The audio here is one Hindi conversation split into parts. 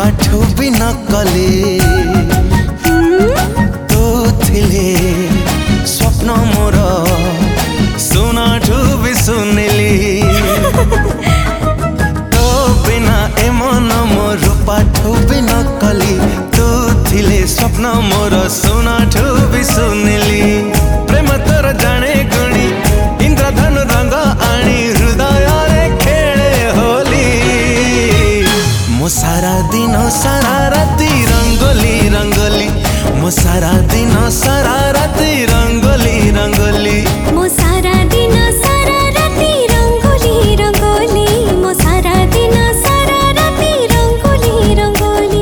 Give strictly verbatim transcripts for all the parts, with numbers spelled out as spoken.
रूपाठू भी नकली तो थिले स्वप्न मोर सुनाठू भी सुनिली तो बिना ए मन मोर रूपाठू भी नकली तो थिले स्वप्न मोर सुनाठू भी सुनिली प्रेम तोर जाने गुणी इंद्रधनु रंग आनी हृदय रे खेले होली मो सारा दिन सारा राति रंगोली रंगोली मो सारा दिन सारा राति रंगोली रंगोली मो सारा दिन सारा राति रंगोली रंगोली मो सारा दिन सारा राति रंगोली रंगोली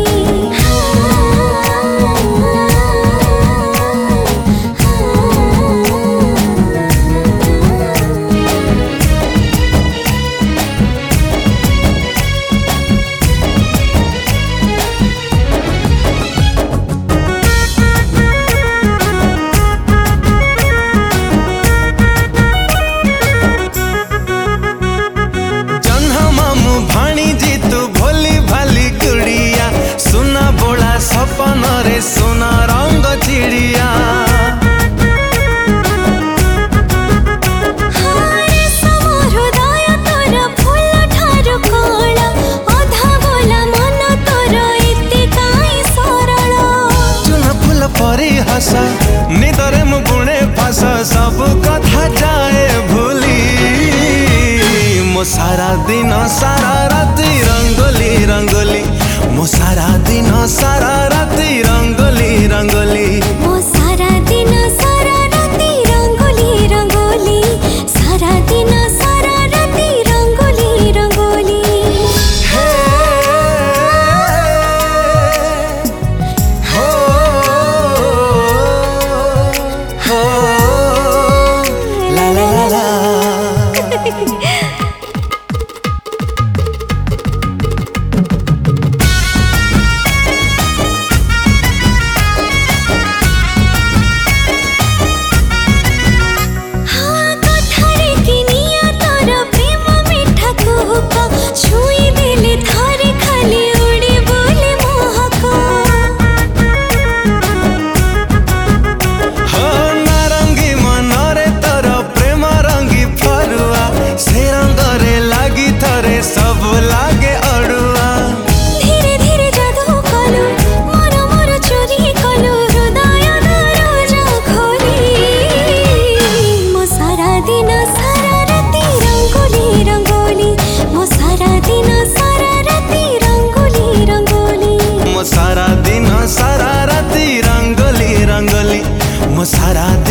सपन रे सोना रंग चिड़िया चुना फूल परी हस निदरे मु बुणे फास सब कथा जाए भूली मो सारा दिन सारा राति रंगोली रंगोली मो सारा दिन सारा राति रंगोली रंगोली मो सारा दिन सारा राति रंगोली रंगोली सारा दिन सारा राति रंगोली रंगोली हे हो हो ला ला ला सब लागे अड़ुआ धीरे धीरे जादू कलु मोर मोर चोरी कलु हृदय दरवाजा खोली मो सारा दिन सारा राति रंगोली रंगोली मो सारा दिन सारा राति रंगोली रंगोली मो सारा दिन सारा राति रंगोली रंगोली मो सारा